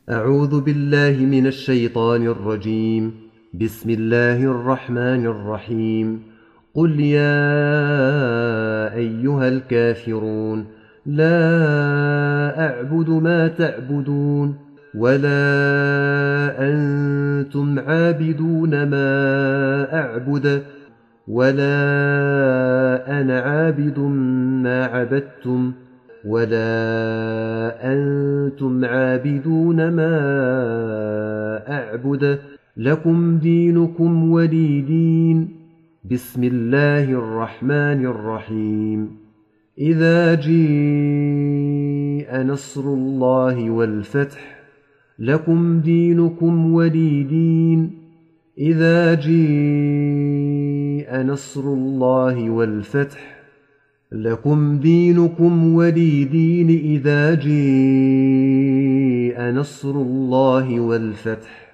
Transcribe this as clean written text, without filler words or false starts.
أعوذ بالله من الشيطان الرجيم. بسم الله الرحمن الرحيم. قل يا أيها الكافرون لا أعبد ما تعبدون ولا أنتم عابدون ما أعبد ولا أنا عابد ما عبدتم ولا أنتم عابدون ما أعبد لكم دينكم ولي دين. بسم الله الرحمن الرحيم. إذا جاء نصر الله والفتح لكم دينكم ولي دين. إذا جاء نصر الله والفتح لكم دينكم ولي دين. إذا جاء نصر الله والفتح